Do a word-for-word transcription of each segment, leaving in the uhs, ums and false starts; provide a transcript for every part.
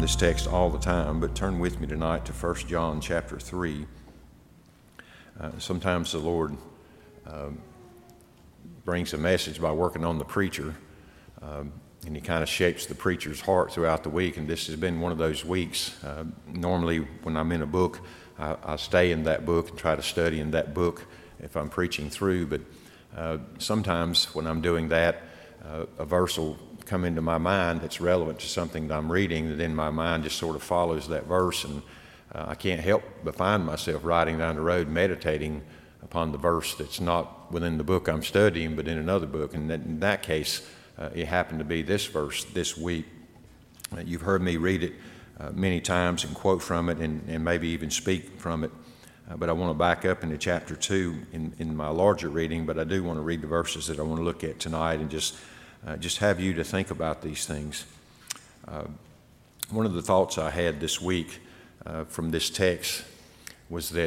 this text all the time, but turn with me tonight to First John chapter three. Uh, sometimes the Lord uh, brings a message by working on the preacher, um, and he kind of shapes the preacher's heart throughout the week, and this has been one of those weeks. Uh, normally when I'm in a book, I, I stay in that book and try to study in that book if I'm preaching through, but uh, sometimes when I'm doing that, uh, a verse will come into my mind that's relevant to something that I'm reading, and then my mind just sort of follows that verse, and uh, I can't help but find myself riding down the road meditating upon the verse that's not within the book I'm studying, but in another book. And that, in that case, uh, it happened to be this verse this week. Uh, you've heard me read it uh, many times and quote from it, and, and maybe even speak from it. Uh, but I want to back up into chapter two in, in my larger reading, but I do want to read the verses that I want to look at tonight and just Uh, just have you to think about these things. Uh, one of the thoughts I had this week uh, from this text was that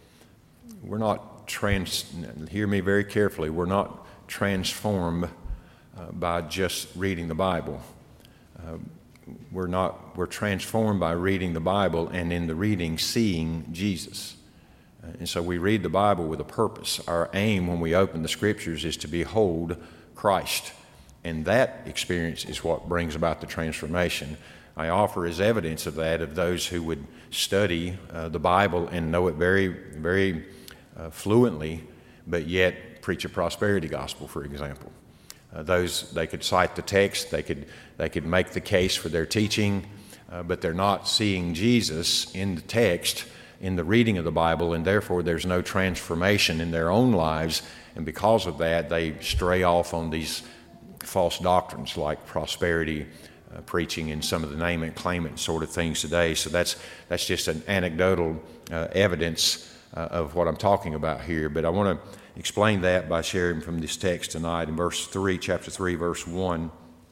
we're not trans, hear me very carefully, we're not transformed uh, by just reading the Bible. Uh, we're not, we're transformed by reading the Bible, and in the reading, seeing Jesus. Uh, and so we read the Bible with a purpose. Our aim when we open the Scriptures is to behold Christ. And that experience is what brings about the transformation. I offer as evidence of that of those who would study uh, the Bible and know it very, very uh, fluently, but yet preach a prosperity gospel, for example. Uh, those, they could cite the text, they could, they could make the case for their teaching, uh, but they're not seeing Jesus in the text, in the reading of the Bible, and therefore there's no transformation in their own lives. And because of that, they stray off on these false doctrines like prosperity uh, preaching and some of the name it, claim it sort of things today. So that's that's just an anecdotal uh, evidence uh, of what I'm talking about here. But I want to explain that by sharing from this text tonight in verse three, chapter three, verse one.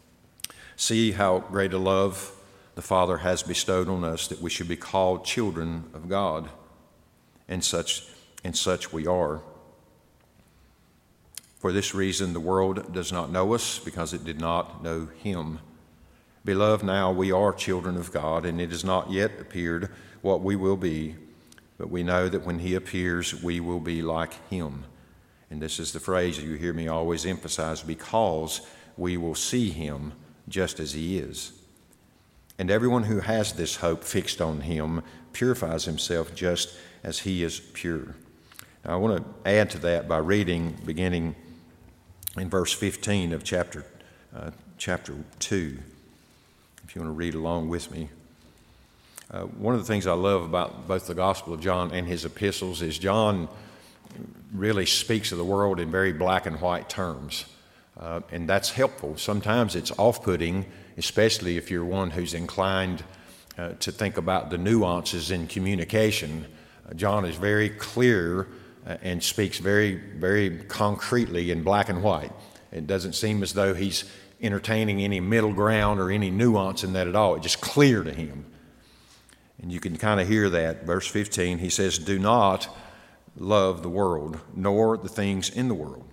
See how great a love the Father has bestowed on us, that we should be called children of God, and such and such we are. For this reason, the world does not know us, because it did not know him. Beloved, now we are children of God, and it has not yet appeared what we will be, but we know that when he appears, we will be like him. And this is the phrase you hear me always emphasize, because we will see him just as he is. And everyone who has this hope fixed on him purifies himself just as he is pure. Now, I want to add to that by reading, beginning in verse fifteen of chapter uh, chapter two, if you want to read along with me. Uh, one of the things I love about both the Gospel of John and his epistles is John really speaks of the world in very black and white terms, uh, and that's helpful. Sometimes it's off-putting, especially if you're one who's inclined uh, to think about the nuances in communication. Uh, John is very clear Uh, and speaks very, very concretely in black and white. It doesn't seem as though he's entertaining any middle ground or any nuance in that at all. It's just clear to him. And you can kind of hear that. Verse fifteen, he says, do not love the world, nor the things in the world.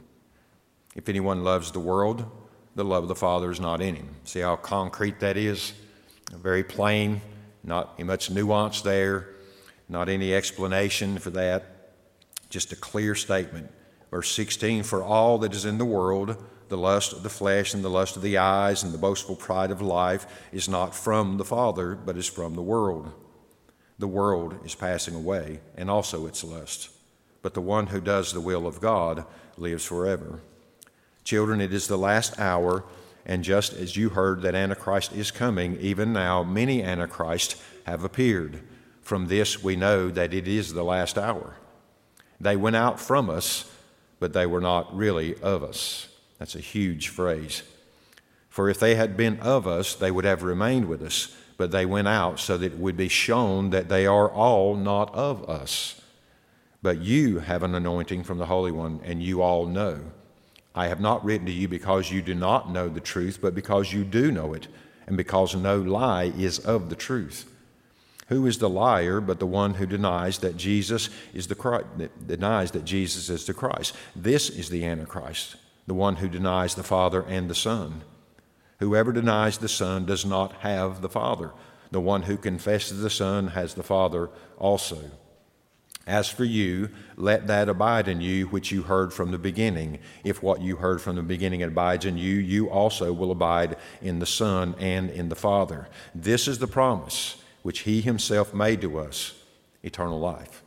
If anyone loves the world, the love of the Father is not in him. See how concrete that is? Very plain, not much nuance there, not any explanation for that. Just a clear statement. Verse sixteen, for all that is in the world, the lust of the flesh and the lust of the eyes and the boastful pride of life is not from the Father, but is from the world. The world is passing away, and also its lust. But the one who does the will of God lives forever. Children, it is the last hour, and just as you heard that Antichrist is coming, even now many Antichrists have appeared. From this we know that it is the last hour. They went out from us, but they were not really of us. That's a huge phrase. For if they had been of us, they would have remained with us, but they went out so that it would be shown that they are all not of us. But you have an anointing from the Holy One, and you all know. I have not written to you because you do not know the truth, but because you do know it, and because no lie is of the truth. Who is the liar but the one who denies that Jesus is the Christ, that denies that Jesus is the Christ? This is the Antichrist, the one who denies the Father and the Son. Whoever denies the Son does not have the Father. The one who confesses the Son has the Father also. As for you, let that abide in you which you heard from the beginning. If what you heard from the beginning abides in you, you also will abide in the Son and in the Father. This is the promise which he himself made to us, eternal life.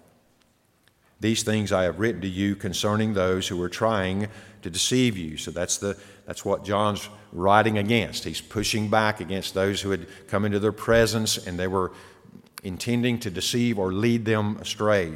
These things I have written to you concerning those who are trying to deceive you. So that's the that's what John's writing against. He's pushing back against those who had come into their presence and they were intending to deceive or lead them astray.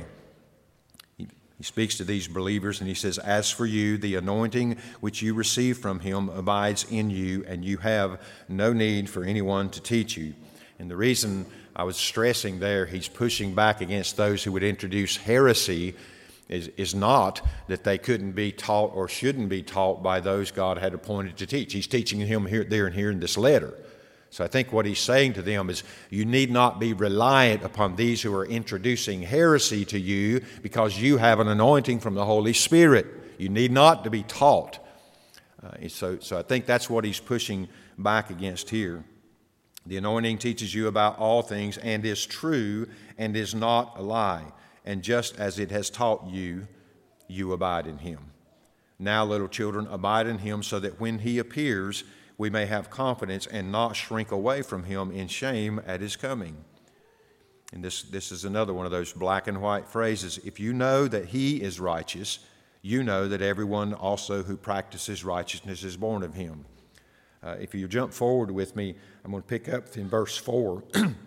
He, he speaks to these believers and he says, as for you, the anointing which you receive from him abides in you, and you have no need for anyone to teach you. And the reason I was stressing there, he's pushing back against those who would introduce heresy is, is not that they couldn't be taught or shouldn't be taught by those God had appointed to teach. He's teaching him here, there, and here in this letter. So I think what he's saying to them is you need not be reliant upon these who are introducing heresy to you because you have an anointing from the Holy Spirit. You need not to be taught. Uh, so, so I think that's what he's pushing back against here. The anointing teaches you about all things and is true and is not a lie. And just as it has taught you, you abide in him. Now, little children, abide in him so that when he appears, we may have confidence and not shrink away from him in shame at his coming. And this, this is another one of those black and white phrases. If you know that he is righteous, you know that everyone also who practices righteousness is born of him. Uh, if you jump forward with me, I'm going to pick up in verse four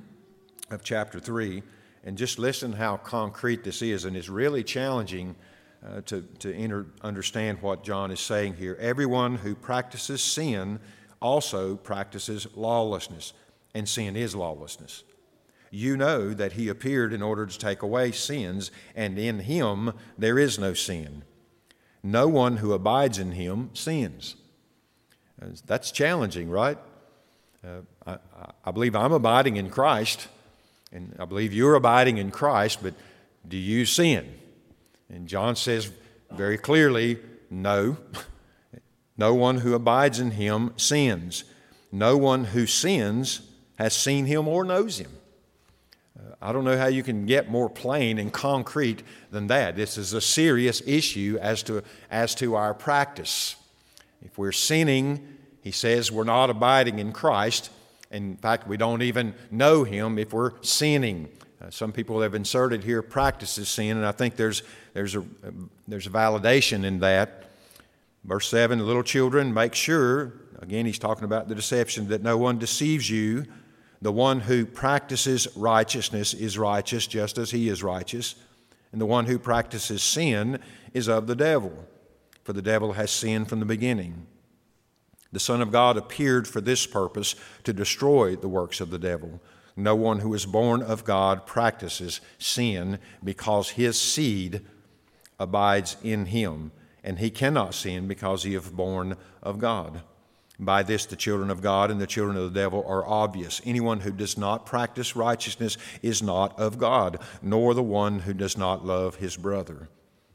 of chapter three, and just listen how concrete this is, and it's really challenging uh, to, to enter, understand what John is saying here. Everyone who practices sin also practices lawlessness, and sin is lawlessness. You know that he appeared in order to take away sins, and in him there is no sin. No one who abides in him sins. That's challenging, right? Uh, I, I believe I'm abiding in Christ, and I believe you're abiding in Christ, but do you sin? And John says very clearly, no. No one who abides in him sins. No one who sins has seen him or knows him. Uh, I don't know how you can get more plain and concrete than that. This is a serious issue as to, as to our practice. If we're sinning, he says we're not abiding in Christ. In fact, we don't even know him if we're sinning. Uh, some people have inserted here practices sin, and I think there's, there's, a, there's a validation in that. Verse seven, little children, make sure, again he's talking about the deception, that no one deceives you. The one who practices righteousness is righteous just as he is righteous. And the one who practices sin is of the devil. For the devil has sinned from the beginning. The Son of God appeared for this purpose, to destroy the works of the devil. No one who is born of God practices sin, because his seed abides in him, and he cannot sin because he is born of God. By this the children of God and the children of the devil are obvious. Anyone who does not practice righteousness is not of God, nor the one who does not love his brother.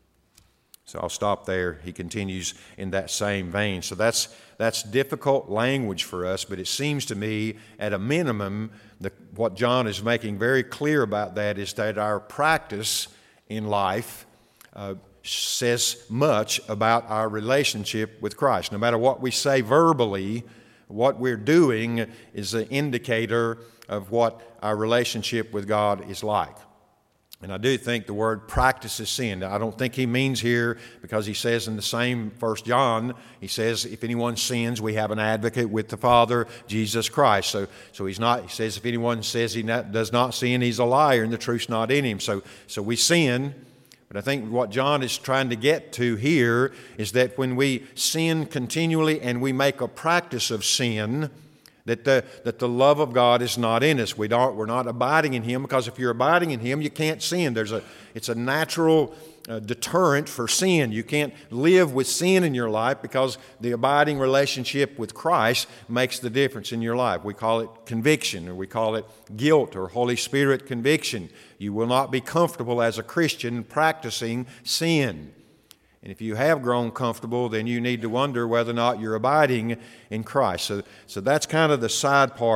So I'll stop there. He continues in that same vein. So that's that's difficult language for us, but it seems to me, at a minimum, the, what John is making very clear about that is that our practice in life uh, says much about our relationship with Christ. No matter what we say verbally, what we're doing is an indicator of what our relationship with God is like. And I do think the word practices sin. I don't think he means here, because he says in the same First John, he says, if anyone sins, we have an advocate with the Father, Jesus Christ. So, so he's not, he says, if anyone says he not, does not sin, he's a liar and the truth's not in him. So, so we sin. But I think what John is trying to get to here is that when we sin continually and we make a practice of sin, That the, that the love of God is not in us. We don't, we're not abiding in him, because if you're abiding in him, you can't sin. There's a, it's a natural uh, deterrent for sin. You can't live with sin in your life, because the abiding relationship with Christ makes the difference in your life. We call it conviction, or we call it guilt, or Holy Spirit conviction. You will not be comfortable as a Christian practicing sin. And if you have grown comfortable, then you need to wonder whether or not you're abiding in Christ. So, so that's kind of the side part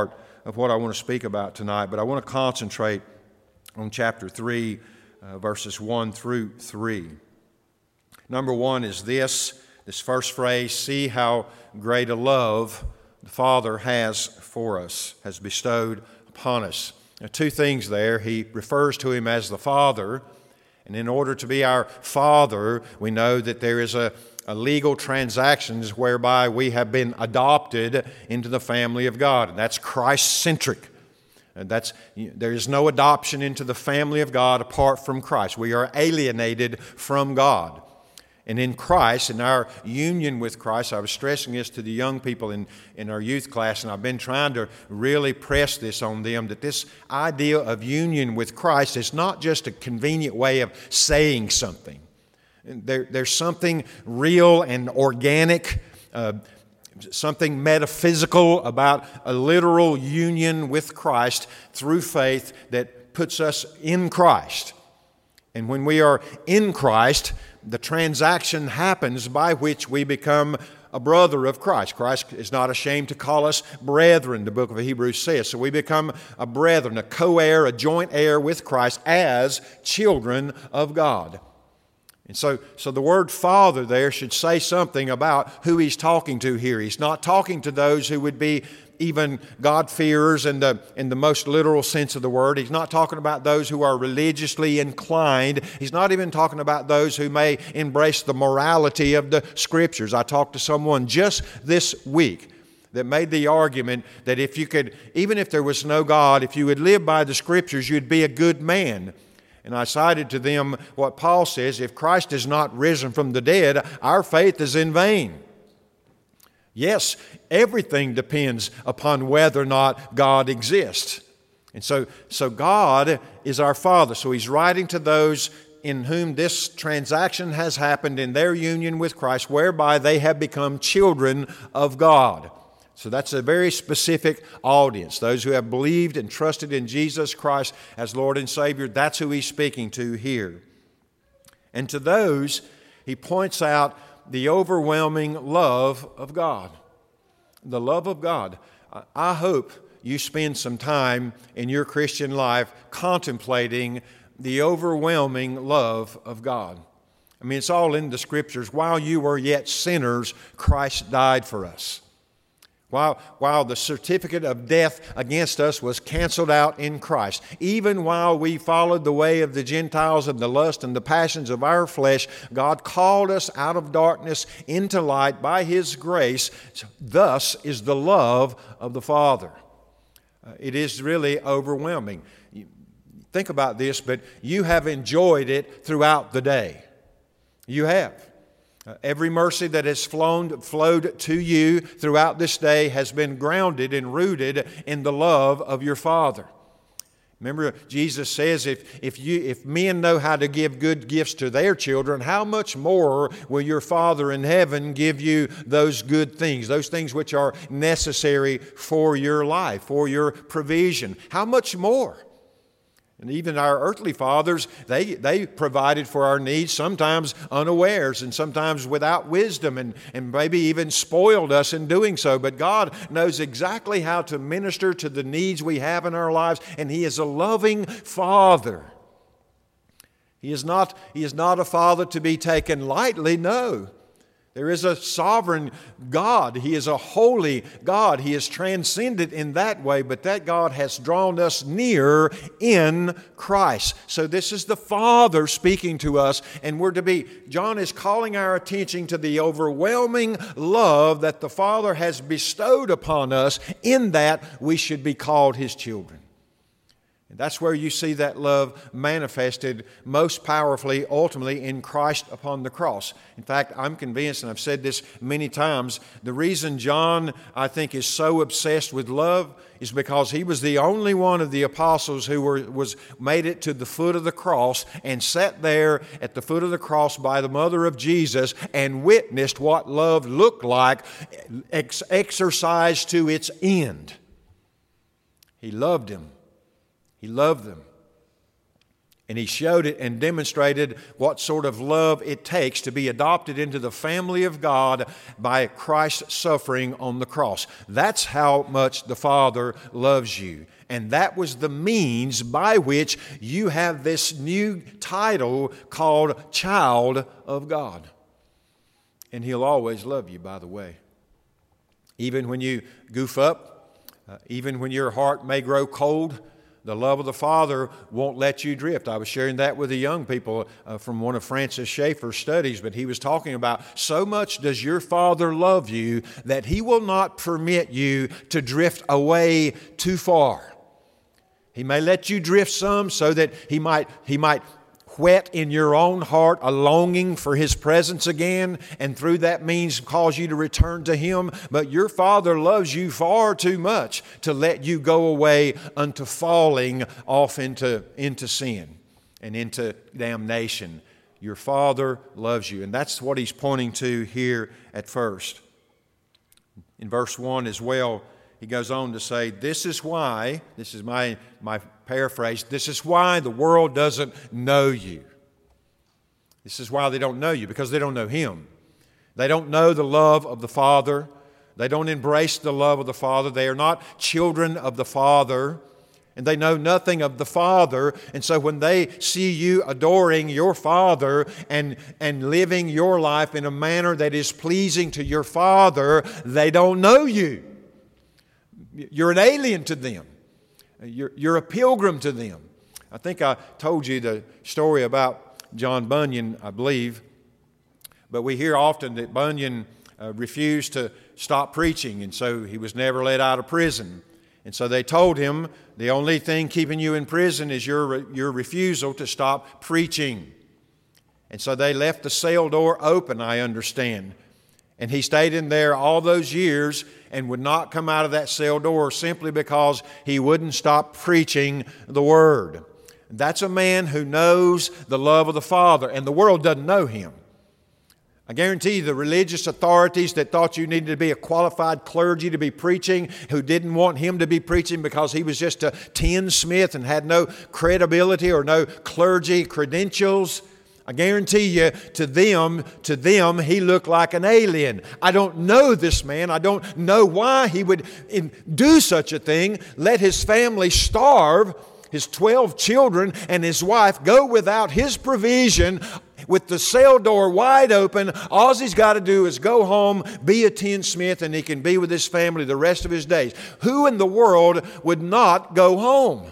of what I want to speak about tonight, but I want to concentrate on chapter three, uh, verses one through three. Number one is this, this first phrase, see how great a love the Father has for us, has bestowed upon us. There are two things there. He refers to Him as the Father, and in order to be our Father, we know that there is a, a legal transactions whereby we have been adopted into the family of God, and that's Christ-centric. And that's, there is no adoption into the family of God apart from Christ. We are alienated from God. And in Christ, in our union with Christ, I was stressing this to the young people in, in our youth class, and I've been trying to really press this on them, that this idea of union with Christ is not just a convenient way of saying something. There, there's something real and organic, uh, something metaphysical about a literal union with Christ through faith that puts us in Christ. And when we are in Christ, the transaction happens by which we become a brother of Christ. Christ is not ashamed to call us brethren, the book of Hebrews says. So we become a brethren, a co-heir, a joint heir with Christ as children of God. And so, so the word Father there should say something about who He's talking to here. He's not talking to those who would be even God-fearers in the, in the most literal sense of the word. He's not talking about those who are religiously inclined. He's not even talking about those who may embrace the morality of the Scriptures. I talked to someone just this week that made the argument that if you could, even if there was no God, if you would live by the Scriptures, you'd be a good man. And I cited to them what Paul says, if Christ is not risen from the dead, our faith is in vain. Yes, everything depends upon whether or not God exists. And so, so God is our Father. So He's writing to those in whom this transaction has happened in their union with Christ, whereby they have become children of God. So that's a very specific audience. Those who have believed and trusted in Jesus Christ as Lord and Savior, that's who He's speaking to here. And to those, He points out the overwhelming love of God. The love of God. I hope you spend some time in your Christian life contemplating the overwhelming love of God. I mean, it's all in the Scriptures. While you were yet sinners, Christ died for us. While, while the certificate of death against us was canceled out in Christ, even while we followed the way of the Gentiles and the lust and the passions of our flesh, God called us out of darkness into light by His grace. Thus is the love of the Father. Uh, it is really overwhelming. Think about this, but you have enjoyed it throughout the day. You have. Uh, every mercy that has flown, flowed to you throughout this day has been grounded and rooted in the love of your Father. Remember, Jesus says, if, if, you, if men know how to give good gifts to their children, how much more will your Father in heaven give you those good things, those things which are necessary for your life, for your provision? How much more? And even our earthly fathers, they, they provided for our needs, sometimes unawares and sometimes without wisdom, and, and maybe even spoiled us in doing so. But God knows exactly how to minister to the needs we have in our lives, and He is a loving Father. He is not, he is not a Father to be taken lightly, no. There is a sovereign God. He is a holy God. He is transcendent in that way, but that God has drawn us near in Christ. So this is the Father speaking to us, and we're to be, John is calling our attention to the overwhelming love that the Father has bestowed upon us, in that we should be called His children. And that's where you see that love manifested most powerfully, ultimately, in Christ upon the cross. In fact, I'm convinced, and I've said this many times, the reason John, I think, is so obsessed with love is because he was the only one of the apostles who were, was made it to the foot of the cross and sat there at the foot of the cross by the mother of Jesus and witnessed what love looked like, ex- exercised to its end. He loved him. He loved them. And he showed it and demonstrated what sort of love it takes to be adopted into the family of God by Christ's suffering on the cross. That's how much the Father loves you. And that was the means by which you have this new title called Child of God. And He'll always love you, by the way. Even when you goof up, uh, even when your heart may grow cold, the love of the Father won't let you drift. I was sharing that with the young people uh, from one of Francis Schaeffer's studies, but he was talking about so much does your Father love you that He will not permit you to drift away too far. He may let you drift some so that He might, He might whet in your own heart a longing for His presence again, and through that means cause you to return to Him. But your Father loves you far too much to let you go away unto falling off into, into sin and into damnation. Your Father loves you. And that's what He's pointing to here at first. In verse one as well, he goes on to say, this is why, this is my, my paraphrase, this is why the world doesn't know you. This is why they don't know you, because they don't know Him. They don't know the love of the Father. They don't embrace the love of the Father. They are not children of the Father, and they know nothing of the Father. And so when they see you adoring your Father and, and living your life in a manner that is pleasing to your Father, they don't know you. You're an alien to them. You're, you're a pilgrim to them. I think I told you the story about John Bunyan, I believe. But we hear often that Bunyan uh, refused to stop preaching, and so he was never let out of prison. And so they told him, the only thing keeping you in prison is your, your refusal to stop preaching. And so they left the cell door open, I understand. And he stayed in there all those years and would not come out of that cell door simply because he wouldn't stop preaching the Word. That's a man who knows the love of the Father, and the world doesn't know Him. I guarantee you the religious authorities that thought you needed to be a qualified clergy to be preaching, who didn't want him to be preaching because he was just a tinsmith and had no credibility or no clergy credentials, I guarantee you, to them, to them, he looked like an alien. I don't know this man. I don't know why he would do such a thing, let his family starve, his twelve children and his wife go without his provision, with the cell door wide open. All he's got to do is go home, be a tinsmith, and he can be with his family the rest of his days. Who in the world would not go home?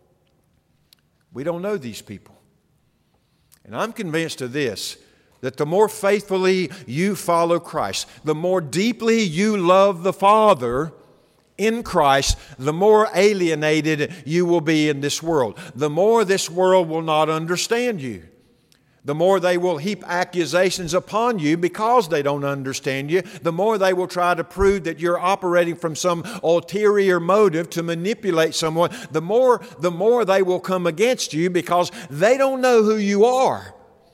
We don't know these people. And I'm convinced of this, that the more faithfully you follow Christ, the more deeply you love the Father in Christ, the more alienated you will be in this world. The more this world will not understand you. The more they will heap accusations upon you because they don't understand you. The more they will try to prove that you're operating from some ulterior motive to manipulate someone. The more, the more they will come against you because they don't know who you are.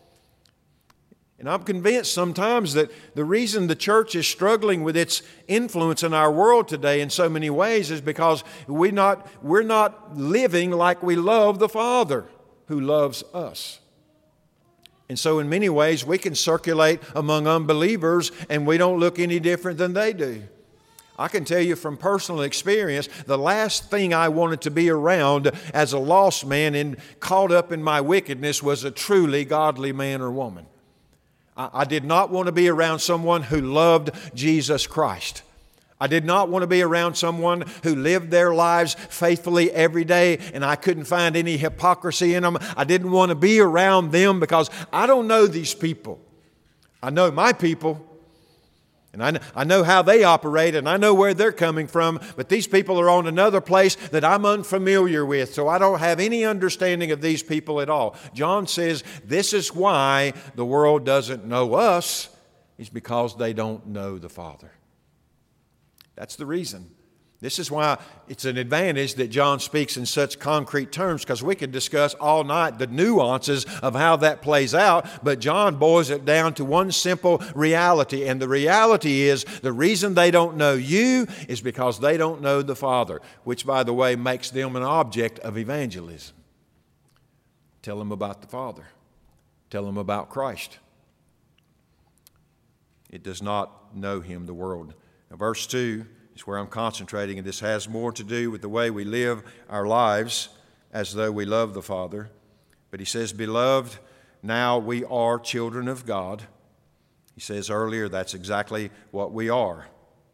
And I'm convinced sometimes that the reason the church is struggling with its influence in our world today in so many ways is because we not, we're not living like we love the Father who loves us. And so in many ways we can circulate among unbelievers and we don't look any different than they do. I can tell you from personal experience, the last thing I wanted to be around as a lost man and caught up in my wickedness was a truly godly man or woman. I, I did not want to be around someone who loved Jesus Christ. I did not want to be around someone who lived their lives faithfully every day and I couldn't find any hypocrisy in them. I didn't want to be around them because I don't know these people. I know my people and I, I know how they operate and I know where they're coming from, but these people are on another place that I'm unfamiliar with, so I don't have any understanding of these people at all. John says this is why the world doesn't know us, is because they don't know the Father. That's the reason. This is why it's an advantage that John speaks in such concrete terms, because we could discuss all night the nuances of how that plays out, but John boils it down to one simple reality, and the reality is the reason they don't know you is because they don't know the Father, which, by the way, makes them an object of evangelism. Tell them about the Father. Tell them about Christ. It does not know him, the world. Now, verse two is where I'm concentrating, and this has more to do with the way we live our lives as though we love the Father. But he says, Beloved, now we are children of God. He says earlier that's exactly what we are.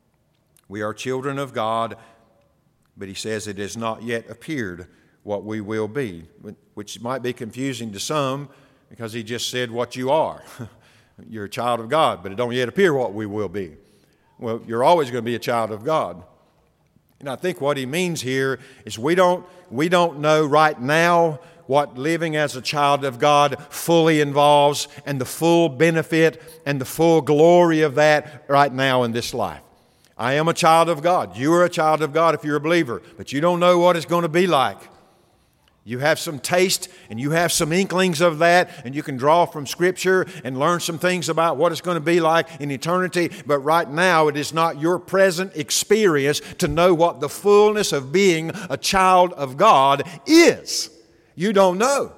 We are children of God, but he says it has not yet appeared what we will be, which might be confusing to some because he just said what you are. You're a child of God, but it don't yet appear what we will be. Well, you're always going to be a child of God. And I think what he means here is we don't, we don't know right now what living as a child of God fully involves and the full benefit and the full glory of that right now in this life. I am a child of God. You are a child of God if you're a believer, but you don't know what it's going to be like. You have some taste and you have some inklings of that, and you can draw from Scripture and learn some things about what it's going to be like in eternity. But right now, it is not your present experience to know what the fullness of being a child of God is. You don't know.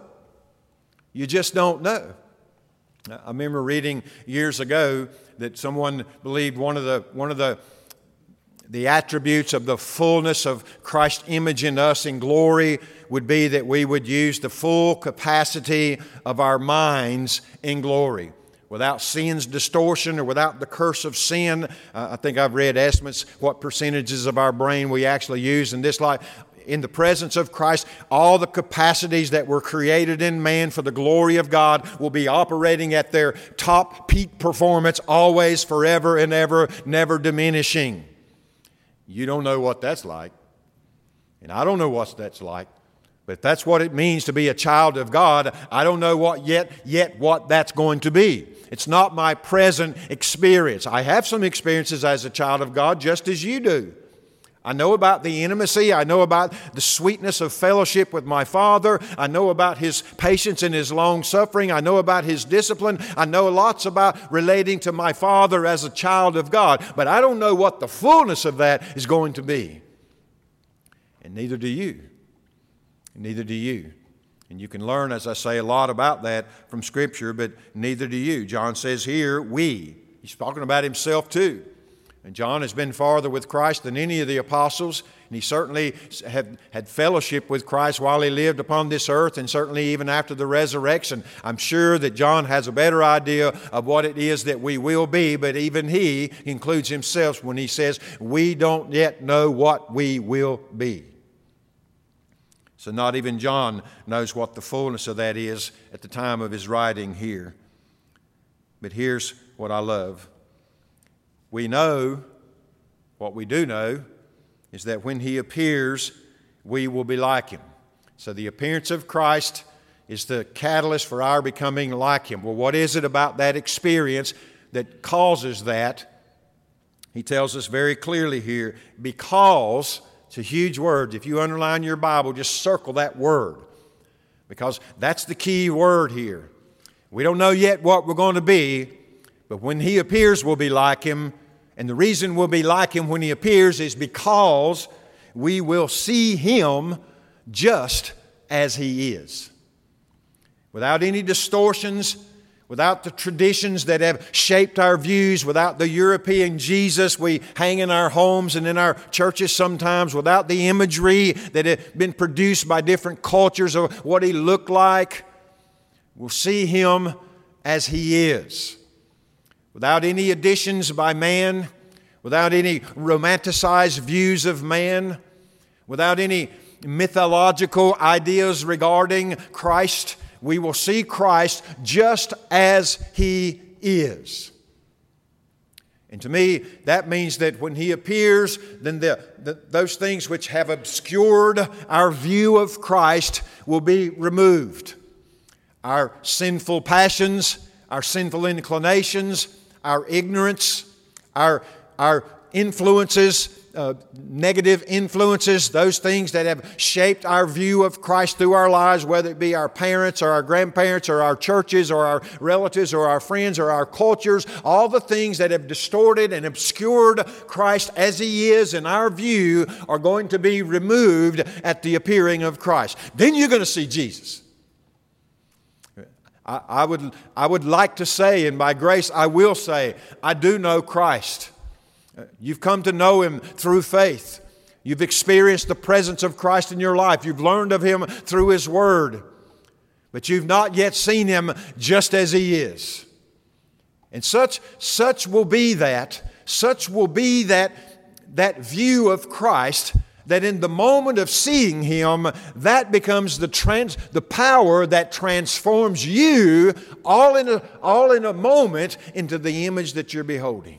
You just don't know. I remember reading years ago that someone believed one of the one of the The attributes of the fullness of Christ's image in us in glory would be that we would use the full capacity of our minds in glory. Without sin's distortion or without the curse of sin. Uh, I think I've read estimates what percentages of our brain we actually use in this life. In the presence of Christ, all the capacities that were created in man for the glory of God will be operating at their top peak performance always, forever and ever, never diminishing. You don't know what that's like, and I don't know what that's like, but that's what it means to be a child of God. I don't know what yet, yet what that's going to be. It's not my present experience. I have some experiences as a child of God, just as you do. I know about the intimacy. I know about the sweetness of fellowship with my Father. I know about His patience and His long suffering. I know about His discipline. I know lots about relating to my Father as a child of God. But I don't know what the fullness of that is going to be. And neither do you. And neither do you. And you can learn, as I say, a lot about that from Scripture, but neither do you. John says here, we. He's talking about himself too. And John has been farther with Christ than any of the apostles, and he certainly had, had fellowship with Christ while he lived upon this earth, and certainly even after the resurrection. I'm sure that John has a better idea of what it is that we will be, but even he includes himself when he says, we don't yet know what we will be. So not even John knows what the fullness of that is at the time of his writing here. But here's what I love. We know, what we do know, is that when He appears, we will be like Him. So the appearance of Christ is the catalyst for our becoming like Him. Well, what is it about that experience that causes that? He tells us very clearly here, because, it's a huge word. If you underline your Bible, just circle that word, because that's the key word here. We don't know yet what we're going to be, but when He appears, we'll be like Him. And the reason we'll be like Him when He appears is because we will see Him just as He is. Without any distortions, without the traditions that have shaped our views, without the European Jesus we hang in our homes and in our churches sometimes, without the imagery that had been produced by different cultures of what He looked like, we'll see Him as He is. Without any additions by man, without any romanticized views of man, without any mythological ideas regarding Christ, we will see Christ just as He is. And to me, that means that when He appears, then the, the, those things which have obscured our view of Christ will be removed. Our sinful passions, our sinful inclinations, our ignorance, our, our influences, uh, negative influences, those things that have shaped our view of Christ through our lives, whether it be our parents or our grandparents or our churches or our relatives or our friends or our cultures, all the things that have distorted and obscured Christ as He is in our view are going to be removed at the appearing of Christ. Then you're going to see Jesus. I, I would, I would like to say, and by grace I will say, I do know Christ. You've come to know Him through faith. You've experienced the presence of Christ in your life. You've learned of Him through His Word. But you've not yet seen Him just as He is. And such, such will be that, such will be that, that view of Christ, that in the moment of seeing Him, that becomes the trans, the power that transforms you all in a, all in a moment into the image that you're beholding.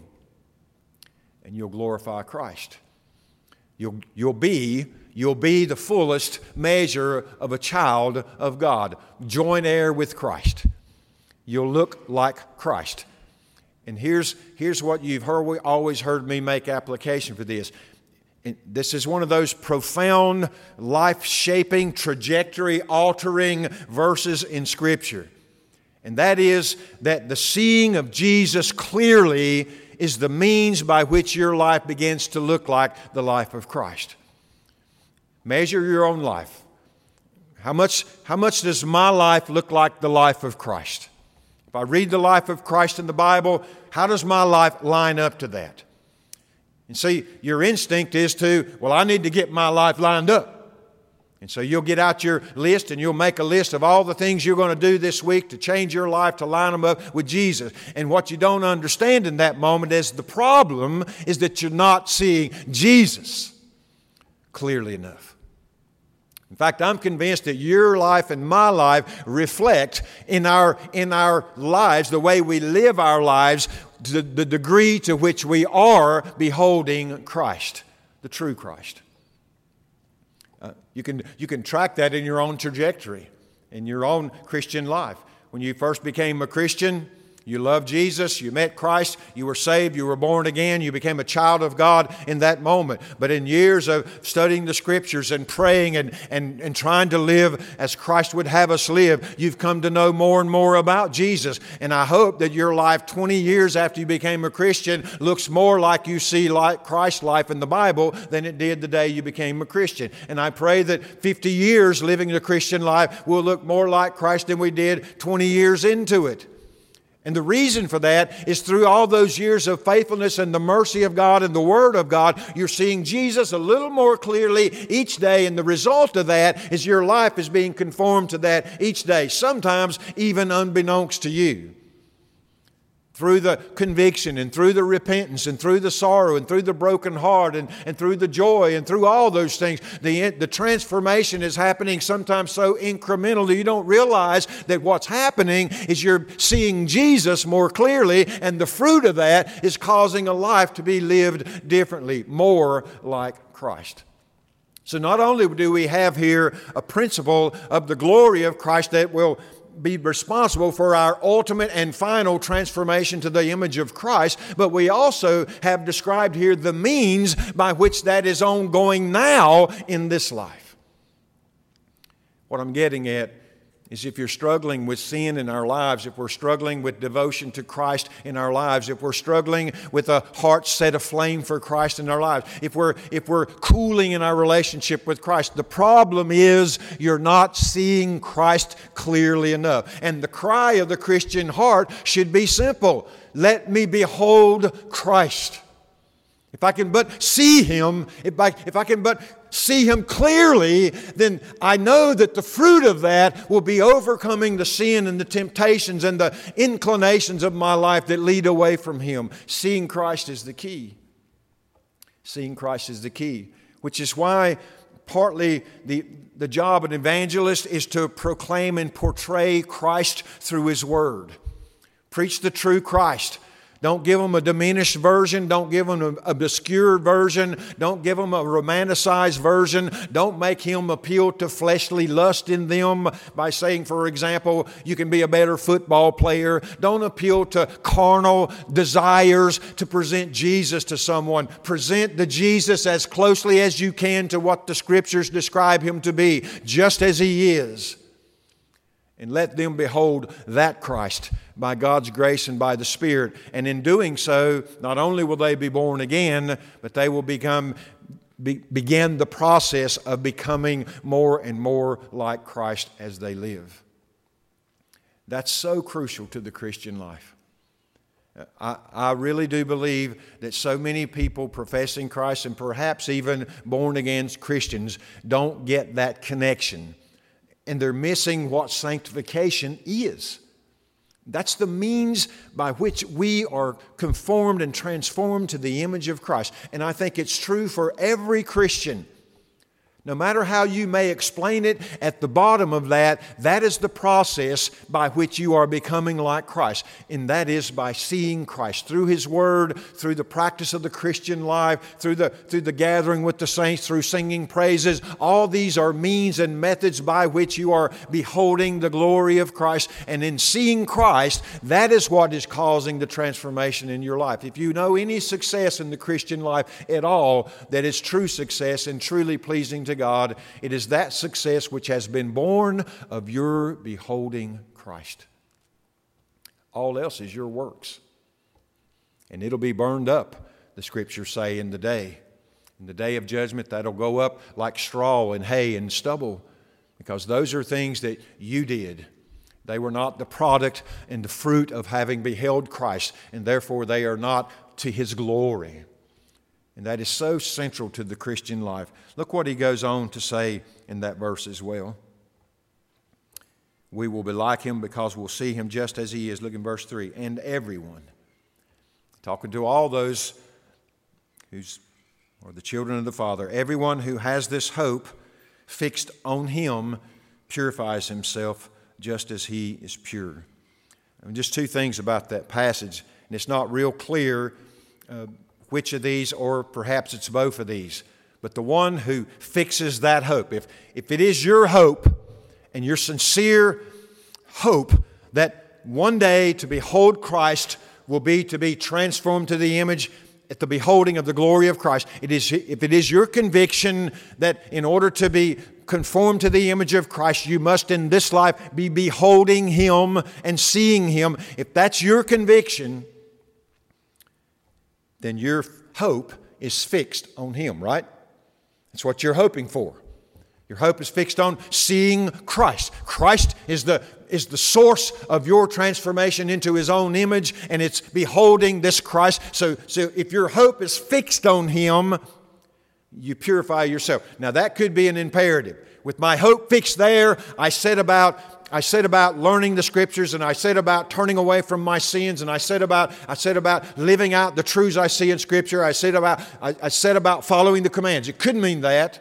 And you'll glorify Christ. You'll, you'll be, you'll be the fullest measure of a child of God. Joint heir with Christ. You'll look like Christ. And here's, here's what you've heard, we always heard me make application for this. And this is one of those profound, life-shaping, trajectory-altering verses in Scripture. And that is that the seeing of Jesus clearly is the means by which your life begins to look like the life of Christ. Measure your own life. How much, how much does my life look like the life of Christ? If I read the life of Christ in the Bible, how does my life line up to that? And see, your instinct is to, well, I need to get my life lined up. And so you'll get out your list and you'll make a list of all the things you're going to do this week to change your life, to line them up with Jesus. And what you don't understand in that moment is the problem is that you're not seeing Jesus clearly enough. In fact, I'm convinced that your life and my life reflect in our, in our lives, the way we live our lives, the, the degree to which we are beholding Christ, the true Christ. Uh, you can, you can track that in your own trajectory, in your own Christian life. When you first became a Christian, you loved Jesus, you met Christ, you were saved, you were born again, you became a child of God in that moment. But in years of studying the Scriptures and praying and, and, and trying to live as Christ would have us live, you've come to know more and more about Jesus. And I hope that your life twenty years after you became a Christian looks more like you see like Christ's life in the Bible than it did the day you became a Christian. And I pray that fifty years living the Christian life will look more like Christ than we did twenty years into it. And the reason for that is through all those years of faithfulness and the mercy of God and the Word of God, you're seeing Jesus a little more clearly each day. And the result of that is your life is being conformed to that each day, sometimes even unbeknownst to you. Through the conviction and through the repentance and through the sorrow and through the broken heart and, and through the joy and through all those things, the, the transformation is happening sometimes so incrementally you don't realize that what's happening is you're seeing Jesus more clearly, and the fruit of that is causing a life to be lived differently, more like Christ. So not only do we have here a principle of the glory of Christ that will be responsible for our ultimate and final transformation to the image of Christ, but we also have described here the means by which that is ongoing now in this life. What I'm getting at is if you're struggling with sin in our lives, if we're struggling with devotion to Christ in our lives, if we're struggling with a heart set aflame for Christ in our lives, if we're, if we're cooling in our relationship with Christ, the problem is you're not seeing Christ clearly enough. And the cry of the Christian heart should be simple: let me behold Christ. If I can but see Him, if I, if I can but see Him clearly, then I know that the fruit of that will be overcoming the sin and the temptations and the inclinations of my life that lead away from Him. Seeing Christ is the key. Seeing Christ is the key, which is why partly the, the job of an evangelist is to proclaim and portray Christ through His Word. Preach the true Christ. Don't give them a diminished version. Don't give them an obscure version. Don't give them a romanticized version. Don't make Him appeal to fleshly lust in them by saying, for example, you can be a better football player. Don't appeal to carnal desires to present Jesus to someone. Present the Jesus as closely as you can to what the Scriptures describe Him to be, just as He is. And let them behold that Christ by God's grace and by the Spirit. And in doing so, not only will they be born again, but they will become be, begin the process of becoming more and more like Christ as they live. That's so crucial to the Christian life. I, I really do believe that so many people professing Christ and perhaps even born-again Christians don't get that connection. And they're missing what sanctification is. That's the means by which we are conformed and transformed to the image of Christ. And I think it's true for every Christian. No matter how you may explain it, at the bottom of that, that is the process by which you are becoming like Christ. And that is by seeing Christ through His Word, through the practice of the Christian life, through the, through the gathering with the saints, through singing praises. All these are means and methods by which you are beholding the glory of Christ. And in seeing Christ, that is what is causing the transformation in your life. If you know any success in the Christian life at all that is true success and truly pleasing to God, it is that success which has been born of your beholding Christ. All else is your works. And it'll be burned up, the Scriptures say, in the day. In the day of judgment, that'll go up like straw and hay and stubble, because those are things that you did. They were not the product and the fruit of having beheld Christ, and therefore they are not to His glory. And that is so central to the Christian life. Look what he goes on to say in that verse as well. We will be like Him because we'll see Him just as He is. Look in verse three. And everyone. Talking to all those who's, or the children of the Father. Everyone who has this hope fixed on Him purifies himself just as He is pure. And just two things about that passage. And it's not real clear uh, which of these, or perhaps it's both of these. But the one who fixes that hope, if, if it is your hope and your sincere hope that one day to behold Christ will be to be transformed to the image at the beholding of the glory of Christ, it is, if it is your conviction that in order to be conformed to the image of Christ, you must in this life be beholding Him and seeing Him, if that's your conviction, then your hope is fixed on Him, right? That's what you're hoping for. Your hope is fixed on seeing Christ. Christ is the, is the source of your transformation into His own image, and it's beholding this Christ. So, so if your hope is fixed on Him, you purify yourself. Now that could be an imperative. With my hope fixed there, I set about I said about learning the Scriptures, and I said about turning away from my sins, and I said about I said about living out the truths I see in Scripture. I said about I, I said about following the commands. It could mean that,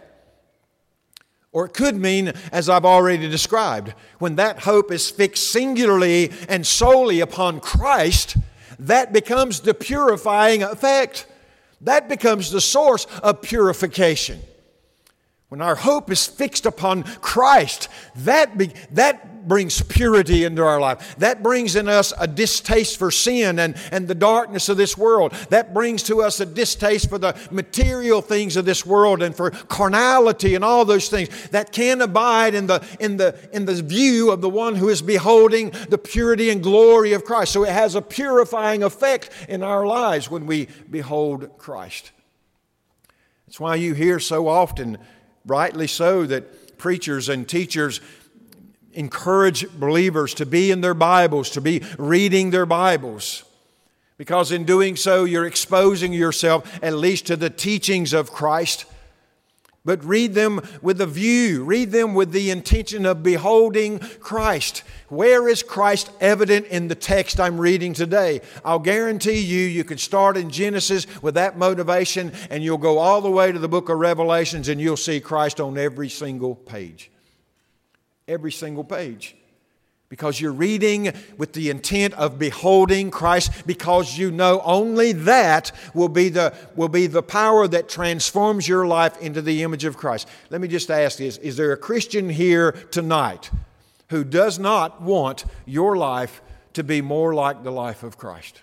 or it could mean, as I've already described, when that hope is fixed singularly and solely upon Christ, that becomes the purifying effect. That becomes the source of purification. When our hope is fixed upon Christ, that, be, that brings purity into our life. That brings in us a distaste for sin and, and the darkness of this world. That brings to us a distaste for the material things of this world and for carnality and all those things that can abide in the, in the, in the view of the one who is beholding the purity and glory of Christ. So it has a purifying effect in our lives when we behold Christ. That's why you hear so often, rightly so, that preachers and teachers encourage believers to be in their Bibles, to be reading their Bibles. Because in doing so, you're exposing yourself at least to the teachings of Christ. But read them with a view. Read them with the intention of beholding Christ. Where is Christ evident in the text I'm reading today? I'll guarantee you, you can start in Genesis with that motivation, and you'll go all the way to the book of Revelations, and you'll see Christ on every single page. Every single page. Because you're reading with the intent of beholding Christ, because you know only that will be the, will be the power that transforms your life into the image of Christ. Let me just ask this. Is there a Christian here tonight who does not want your life to be more like the life of Christ?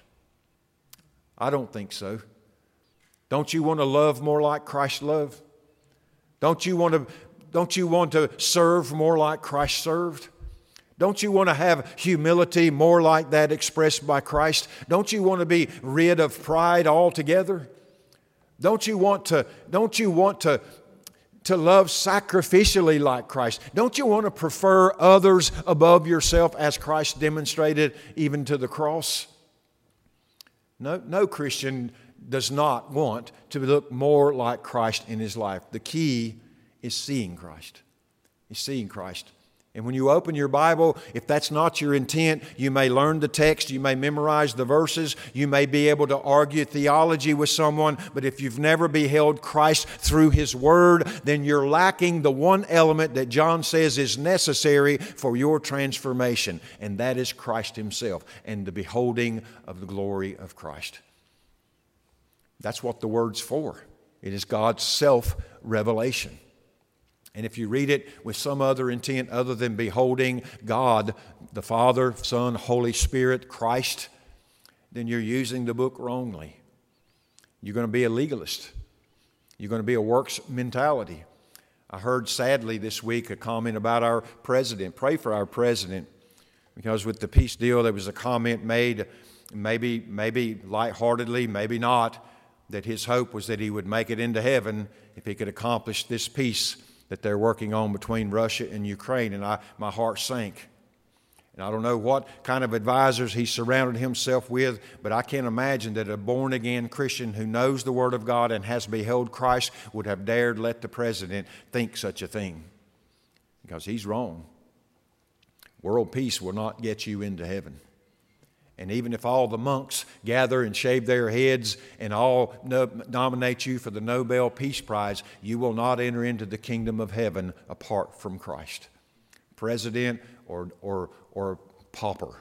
I don't think so. Don't you want to love more like Christ loved? Don't you want to, don't you want to serve more like Christ served? Don't you want to have humility more like that expressed by Christ? Don't you want to be rid of pride altogether? Don't you want to, don't you want to to love sacrificially like Christ? Don't you want to prefer others above yourself as Christ demonstrated even to the cross? No, no Christian does not want to look more like Christ in his life. The key is seeing Christ. Is seeing Christ. And when you open your Bible, if that's not your intent, you may learn the text, you may memorize the verses, you may be able to argue theology with someone, but if you've never beheld Christ through His Word, then you're lacking the one element that John says is necessary for your transformation, and that is Christ Himself and the beholding of the glory of Christ. That's what the Word's for. It is God's self-revelation. And if you read it with some other intent other than beholding God, the Father, Son, Holy Spirit, Christ, then you're using the book wrongly. You're going to be a legalist. You're going to be a works mentality. I heard sadly this week a comment about our president. Pray for our president, because with the peace deal there was a comment made, maybe, maybe lightheartedly, maybe not, that his hope was that he would make it into heaven if he could accomplish this peace that they're working on between Russia and Ukraine. And I, my heart sank. And I don't know what kind of advisors he surrounded himself with, but I can't imagine that a born-again Christian who knows the Word of God and has beheld Christ would have dared let the president think such a thing, because he's wrong. World peace will not get you into heaven. And even if all the monks gather and shave their heads and all no, nominate you for the Nobel Peace Prize, you will not enter into the kingdom of heaven apart from Christ. President or, or, or pauper,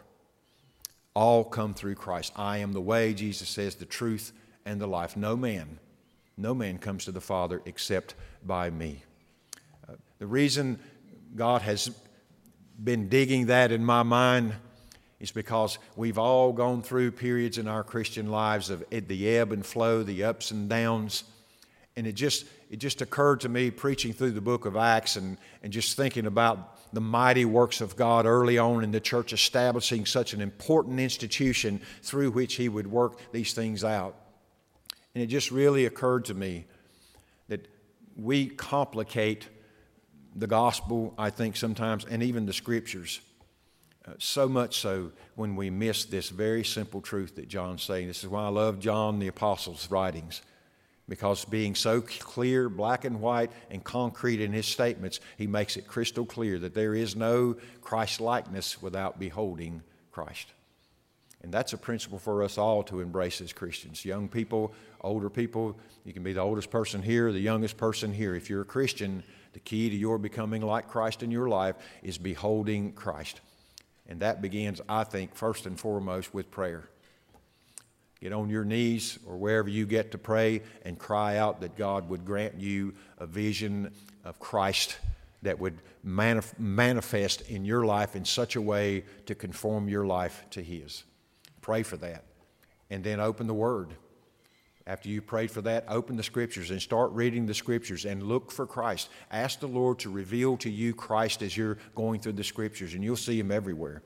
all come through Christ. I am the way, Jesus says, the truth and the life. No man, no man comes to the Father except by me. Uh, the reason God has been digging that in my mind is because we've all gone through periods in our Christian lives of the ebb and flow, the ups and downs. And it just it just occurred to me preaching through the book of Acts and, and just thinking about the mighty works of God early on in the church, establishing such an important institution through which He would work these things out. And it just really occurred to me that we complicate the gospel, I think, sometimes, and even the Scriptures. Uh, so much so when we miss this very simple truth that John's saying. This is why I love John the Apostle's writings, because being so clear, black and white, and concrete in his statements, he makes it crystal clear that there is no Christ-likeness without beholding Christ. And that's a principle for us all to embrace as Christians. Young people, older people, you can be the oldest person here, the youngest person here. If you're a Christian, the key to your becoming like Christ in your life is beholding Christ. And that begins, I think, first and foremost with prayer. Get on your knees or wherever you get to pray and cry out that God would grant you a vision of Christ that would manif- manifest in your life in such a way to conform your life to His. Pray for that. And then open the Word. After you prayed for that, open the Scriptures and start reading the Scriptures and look for Christ. Ask the Lord to reveal to you Christ as you're going through the Scriptures, and you'll see Him everywhere.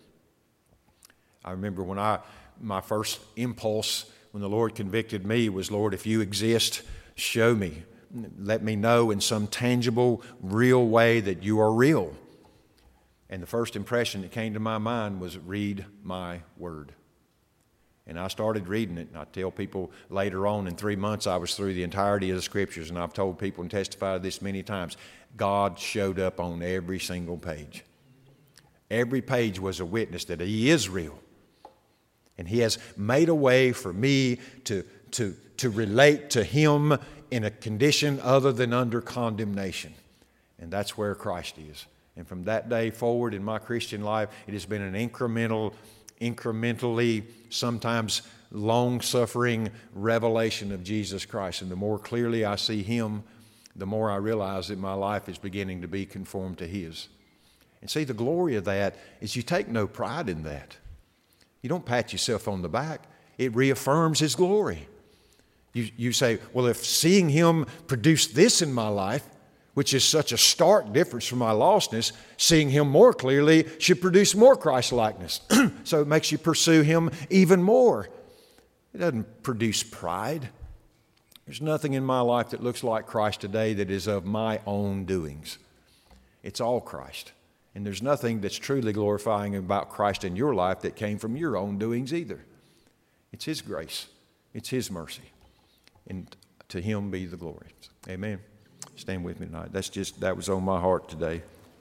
I remember when I, my first impulse when the Lord convicted me was, Lord, if you exist, show me. Let me know in some tangible, real way that you are real. And the first impression that came to my mind was, read my Word. And I started reading it, and I tell people later on in three months I was through the entirety of the Scriptures, and I've told people and testified this many times. God showed up on every single page. Every page was a witness that He is real. And He has made a way for me to, to, to relate to Him in a condition other than under condemnation. And that's where Christ is. And from that day forward in my Christian life, it has been an incremental incrementally, sometimes long-suffering revelation of Jesus Christ. And the more clearly I see Him, the more I realize that my life is beginning to be conformed to His. And see, the glory of that is you take no pride in that. You don't pat yourself on the back. It reaffirms His glory. You, you say, well, if seeing Him produce this in my life, which is such a stark difference from my lostness, seeing Him more clearly should produce more Christ-likeness. So it makes you pursue Him even more. It doesn't produce pride. There's nothing in my life that looks like Christ today that is of my own doings. It's all Christ. And there's nothing that's truly glorifying about Christ in your life that came from your own doings either. It's His grace. It's His mercy. And to Him be the glory. Amen. Stand with me tonight. That's just, that was on my heart today.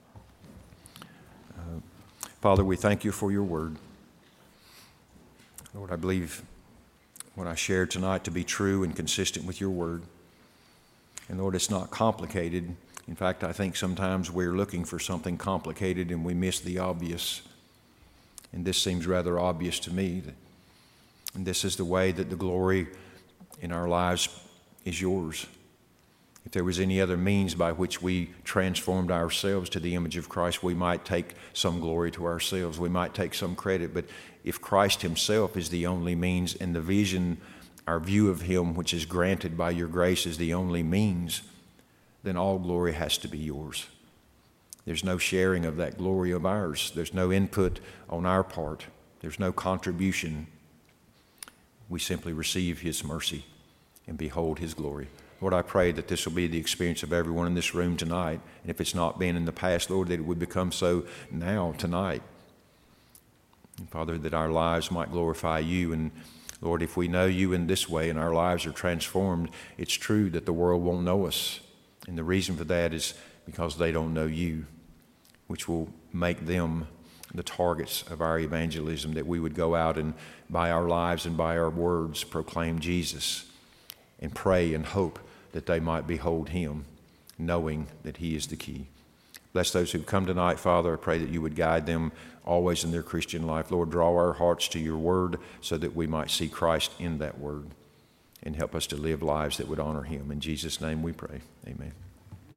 Uh, Father, we thank you for your word. Lord, I believe what I shared tonight to be true and consistent with your word. And Lord, it's not complicated. In fact, I think sometimes we're looking for something complicated and we miss the obvious. And this seems rather obvious to me. That, and this is the way that the glory in our lives is yours. If there was any other means by which we transformed ourselves to the image of Christ, we might take some glory to ourselves. We might take some credit. But if Christ Himself is the only means and the vision, our view of Him, which is granted by your grace, is the only means, then all glory has to be yours. There's no sharing of that glory of ours. There's no input on our part. There's no contribution. We simply receive His mercy and behold His glory. Lord, I pray that this will be the experience of everyone in this room tonight. And if it's not been in the past, Lord, that it would become so now, tonight. And Father, that our lives might glorify you. And Lord, if we know you in this way and our lives are transformed, it's true that the world won't know us. And the reason for that is because they don't know you, which will make them the targets of our evangelism, that we would go out and by our lives and by our words proclaim Jesus and pray and hope that they might behold Him, knowing that He is the key. Bless those who've come tonight, Father. I pray that you would guide them always in their Christian life. Lord, draw our hearts to your word so that we might see Christ in that word and help us to live lives that would honor Him. In Jesus' name we pray. Amen.